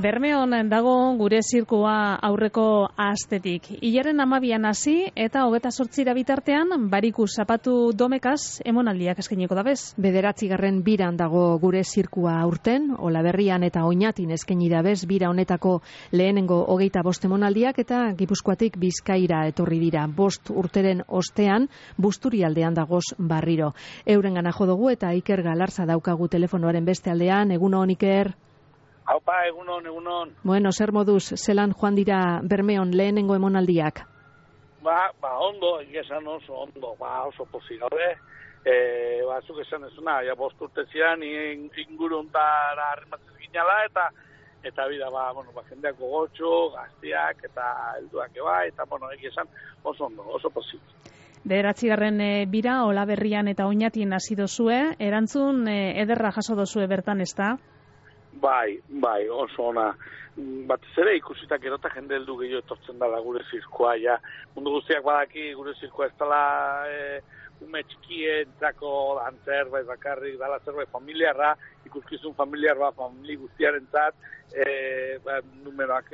Bermeon dago gure zirkua aurreko astetik. Hilaren 12an hasi eta 28ra bitartean bariku zapatu domekaz emonaldiak eskainiko dabez. 9. biran dago gure zirkua aurten, Olaberrian eta Oñatin eskaini dabez bira honetako lehenengo 25 emonaldiak eta Gipuzkoatik Bizkaira etorri dira. 5 urteren ostean Busturialdean dagoz barriro. Eurengana jo dugu eta Iker Galarza daukagu telefonoaren beste aldean. Egunon, Iker. Haupa, egunon. Bueno, zer moduz, zelan joan dira Bermeon lehenengo emonaldiak? Ondo, esan oso ondo, oso pozik gaude. Zuk esan ezuna, 5 urte zian, inguru ontara arrimatzen ginala, eta bida, jendeak gogotxo, gaztiak, eta helduak eta, esan oso ondo, oso pozik. 9. bira, Olaberrian eta Oñatin hasi dozue, erantzun ederra jaso dozue bertan, ezta? Bai, oso ona. Batez ere ikusita gero eta jende heldu gehiago etortzen dela gure zirkoa, ja. Mundu guztiak badaki gure zirkoa ez dela ume txikientzako zerbait bakarrik, dela zerbait familiarra, ikuskizun familiar familia guztiarentzat, numeroak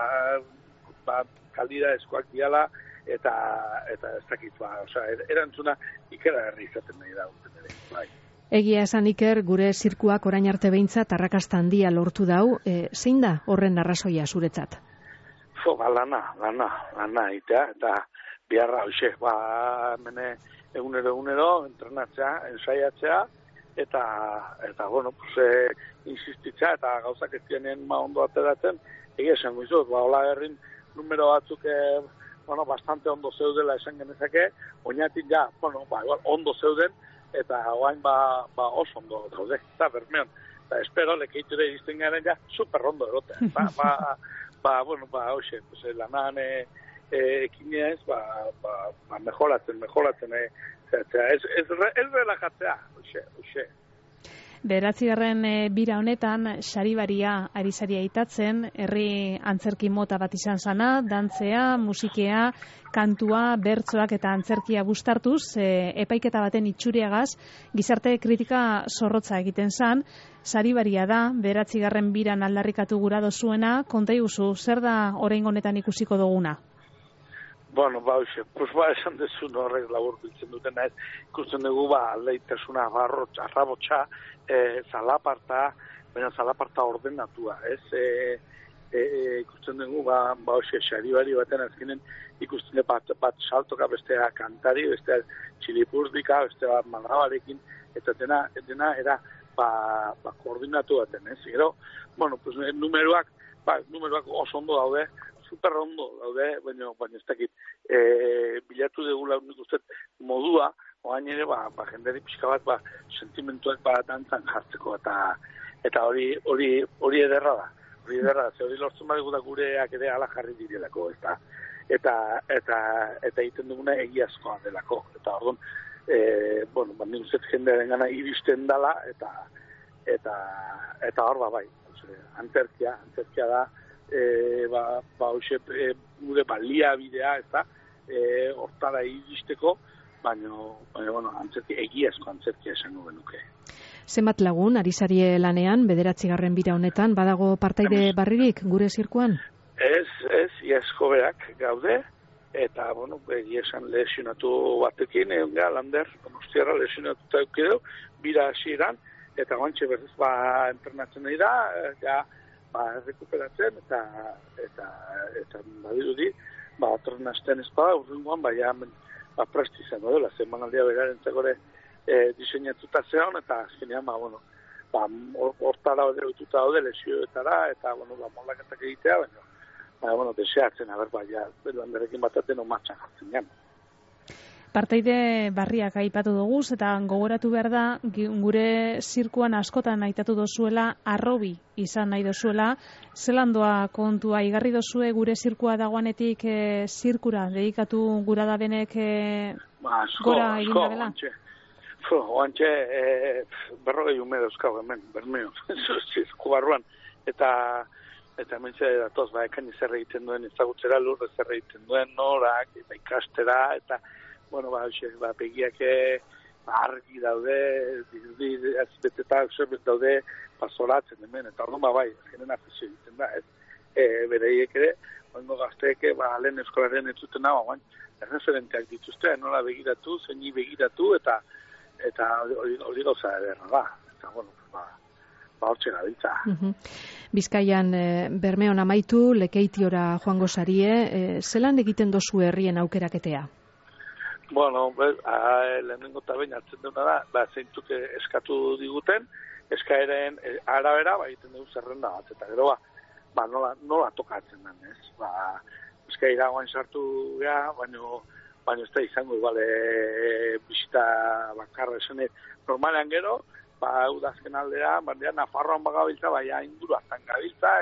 kaldira eskoak diala, eta ez dakit, erantzuna ikera herri izaten nahi da, bai. Egia esan, Iker, gure zirkuak orain arte behintzat arrakasta handia lortu dau. Zein da horren arrazoia zuretzat? Lana, eta biharra, mene egunero, entrenatzea, ensaiatzea, eta insistitzea, eta gauzak ez dienen ondo ateratzen, egia esan guizut, Olaberrin numero batzuk, bastante ondo zeudela esan genezake, Oñatin ja, ondo zeuden, eta guain oso ondo daude, eta Bermeon. Eta espero, lekeiture izten garen ja, super ondo erotea. Lanan ekinez, mejoratzen, ez relajatzea, hoxe. 9. bira honetan, saribaria ari saria itatzen, herri antzerki mota bat izan zana, dantzea, musikea, kantua, bertsoak eta antzerkia bustartuz, epaiketa baten itxuriagaz, gizarte kritika zorrotza egiten zan, saribaria da, 9. biran aldarrikatu gura dozuena, konta iguzu, zer da orain honetan ikusiko duguna? Esan dezun horrek labur biltzen dutena ez, ikusten dugu leitasuna, arrabotxa, zalaparta, baina zalaparta ordenatua, ez? Ikusten dugu, saribari baten azkenen, ikusten dugu bat saltoka, bestea kantari, bestea txilipurdika, bestea malabarekin, eta dena era koordinatu baten, ez? Gero, numeroak oso ondo daude, super ondo daude, baina ez dakit, bilatu dugula unik ustez modua, oain ere, jenderi pixka bat, sentimentuak dantzan jartzeko, eta hori ederra da. Hori lortzen badegu da gureak ere ala jarri direlako, ezta? Eta egiten duguna egiazkoa delako. Eta orduan, nik ustez jendearen gana iristen dela, eta hor bai. Antzerkia da, gure balia bidea, ezta? Hortara iristeko, baina egiazko antzerkia esango genuke. Zenbat lagun, ari zarie lanean, 9. bira honetan, badago partaide barririk gure zirkuan? Ez, iazko berak gaude, eta, egia esan lesionatu batekin, Lander, Donostiarra lesionatu eta eukideu, bira hasieran, eta guantxe berriz entrenatzen nahi da, rekuperatzen, eta badirudi, otren astean ezpada, urrengoan, presti izango dela, zenbanaldia berarentzakore diseinatuta zeon, eta azkenean, hortara deututa daude lesioetara, eta, moldaketak egitea, baina, deseatzen, Landerekin bataten omatxan jartzen gana. Partaide barriak aipatu dugu, eta gogoratu behar da, gure zirkuan askotan aitatu dozuela, arrobi izan nahi dozuela, zelandoa kontua, igarri dozue gure zirkua dagoanetik zirkura, dedikatu gura da benek gora egin dabela? Oantxe, 40 ume dauzkau hemen, Bermeo, zirku barruan, eta hementxe datoz, ekan zer egiten duen ezagutzera lur, zer egiten duen norak, eta ikastera, eta begiak argi daude, azbetetak zerbet daude, pasoratzen hemen, eta orduan bai, azkenen afizio egiten da, ez? Bereiek ere, oingo gazteek, lehen eskolaren entzuten hau, erreferenteak dituzte, nola begiratu, zeini begiratu, eta hori gauza ederra da. Eta, bueno, hortxe gabiltza. Bizkaian Bermeon amaitu, Lekeitiora joango zarie, zelan egiten dozu herrien aukeraketea? Bueno, lehenengo eta behin hartzen duna da, zeintzuk eskatu diguten, eskaeren arabera, egiten dugu zerrenda bat, eta gero nola tokatzen den, ez? Eskaira guain sartu gea, baina ez da izango igual bisita bakarra esanet. Normalean gero, udazken aldera, Nafarroan bagabiltza, inguruaztan gabiltza,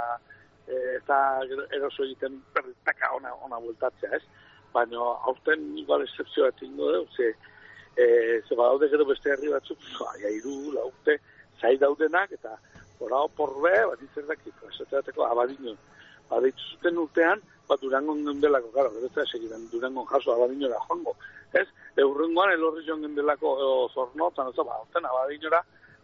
eta eroso egiten perditaka ona bueltatzea, ez? Baina aurten igual excepzio bat ingo dut, ze badaude gero beste herri batzuk, 3, 4 urte, zai daudenak, eta porbe, bat itzerdaki, esateateko Abadiño. Dituzuten urtean, Durangon gendelako, gara, beretzea segidan Durangon jaso Abadiñora joango, ez? Eurrengoan elorri joan gendelako zornotan, ez da, orten Abadiñora,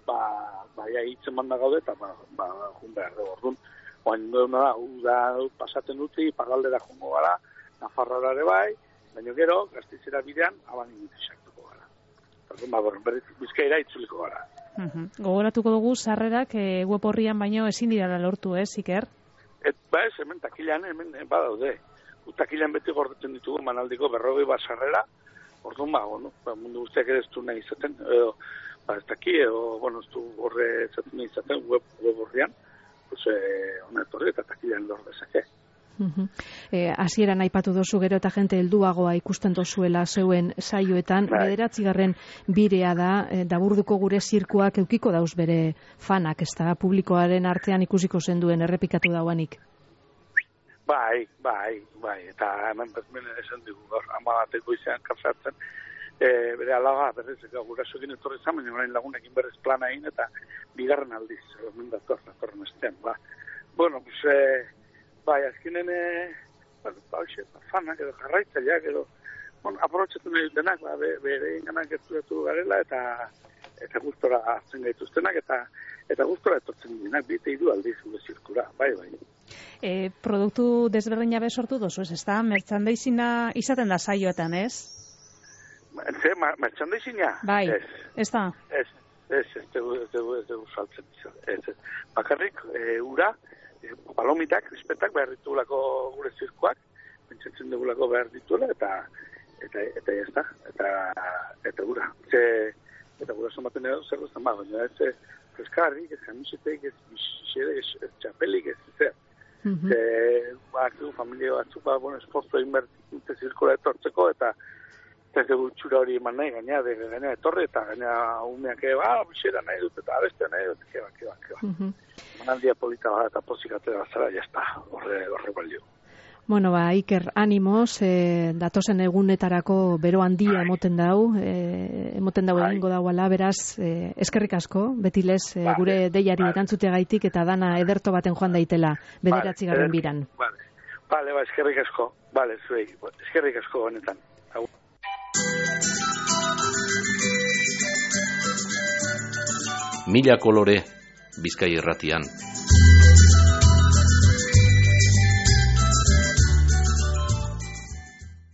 hitzen manda gaude, eta jun behar dugu, orduan. Oain duena da, pasaten uti, pagaldera jongo gara, Nafarroara ere bai, baina gero, Gastizera bidean, Abadiño sartuko gara. Orduan, Bizkaira itzuliko gara. Gogoratuko dugu, sarrerak web horrian baino ezin dira lortu, Iker? Ez, hemen takilean, hemen badaude. Takilean beti gordetzen ditugu manaldiko 40 sarrera, orduan, mundu guztiak ere ez du nahi izaten, ez daki, ez du horre izaten nahi izaten web horrian, hona etorri eta takilean lor dezake. Hasieran aipatu dozu gero eta jente helduagoa ikusten dozuela zeuen saioetan, 9. birea da, Daburduko gure zirkuak eukiko dauz bere fanak, ez da, publikoaren artean ikusiko zenduen errepikatu dauanik. Bai, eta hemen esan dugu, ama bateko izan kafatzen, bere alaga, berrez, gurasoekin etorri zan, baina orain lagunekin berrez plana egin, eta bigarren aldiz, hemen datorren estean, Bueno, azkenen, fanak edo jarraitzaileak edo, aprobetxatu nahi dutenak, bere inganak estudiatu garela, eta gustora hartzen gaituztenak, eta gustora etortzen dinak, bite idu aldiz gure zirkura, bai. Produktu desberdina sortu dozu, ez da? Merchandisina izaten da saioetan, ez? Merchandisina? Bai, ez da? Ez dugu saltzen. Bakarrik, ura, palomitak, krispetak behar ditugulako gure zirkuak, pentsatzen dugulako behar dituela, eta ez da, eta gura. Eta gura somaten edo zer guztan baina ez peskarrik, ez kamisetek, ez bixere, ez txapelik, ez zer. Familia batzuk, esportu egin behar dute zirkula etortzeko, eta ez dugu txura hori eman nahi, gaina etorri, eta gaina umeak bixera nahi dut, eta abestea nahi dut, keba. Manaldia polita bat eta pozikatera zara, jazta, horre balio. Bueno, Iker, animoz, datozen egunetarako bero handia emoten dau egingo dauala, beraz, eskerrik asko, betilez, gure deiari erantzuteagaitik eta dana ederto baten joan daitela, 9. biran. Bale, eskerrik asko, zuei, eskerrik asko honetan. Mila kolore, Bizkai Irratian.